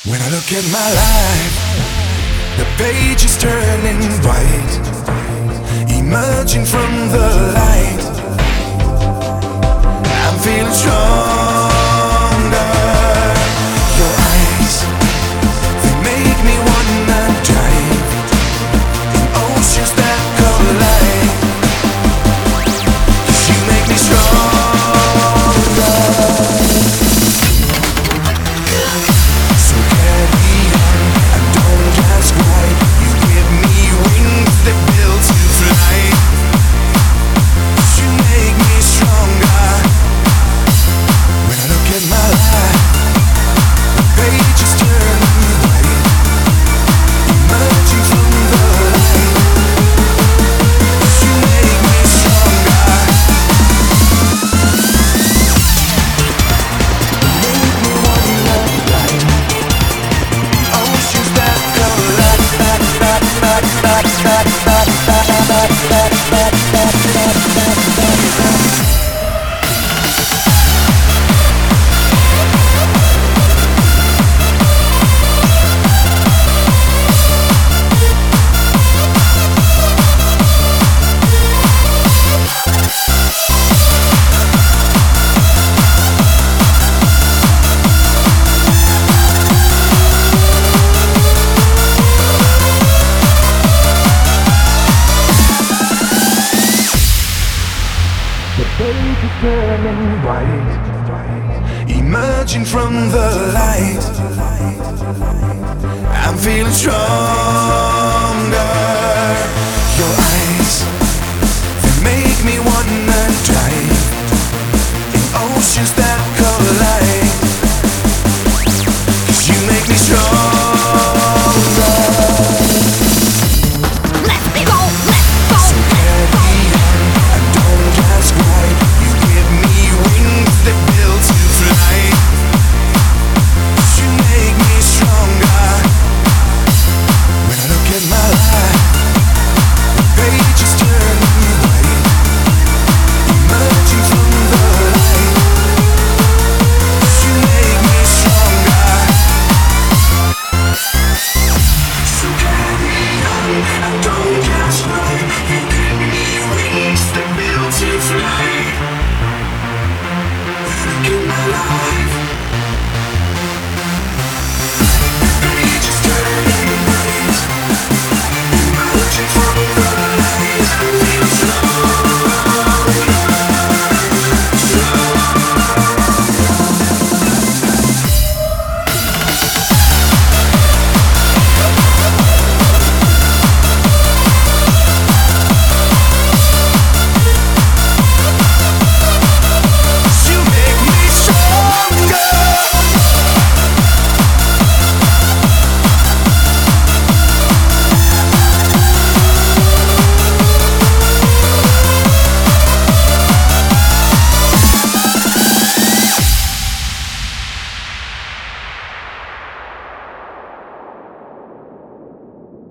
When I look at my life, the page is turning white, emerging from the light. I'm feeling stronger. Your eyes, they make me wanna dive in oceans that collide. 'Cause you make me stronger. So carry on and don't ask why. You give me wings that build to fly. 'Cause you make me stronger. When I look at my life, the page is turning white, emerging from the light. 'Cause you make me stronger. You make me wanna fly. Oceans that collide. The page is turning white, emerging from the light. I'm feeling stronger. Your eyes, they make me wanna dive in oceans that collide. 'Cause you make me strong.